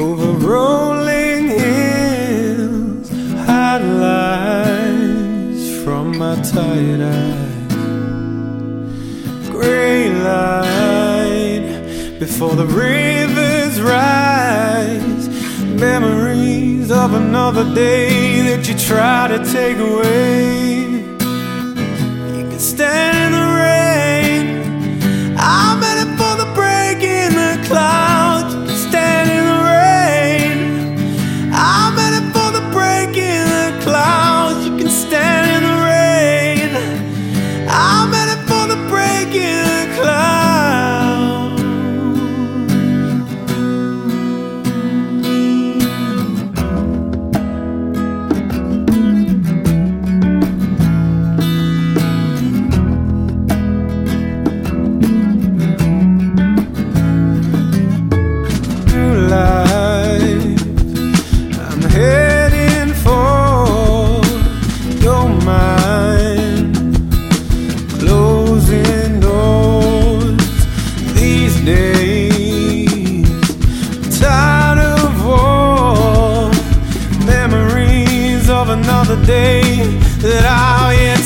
over rolling hills, highlights from my tired eyes, gray light before the rivers rise, memories of another day that you try to take away. You can stand in the rain, I'm headed for the break in the clouds. You can stand in the rain, I'm headed for the break in the clouds. You can stand in the rain, I'm headed for the break in the clouds. I'm heading for your mind, closing doors these days. I'm tired of war, memories of another day that I'll yet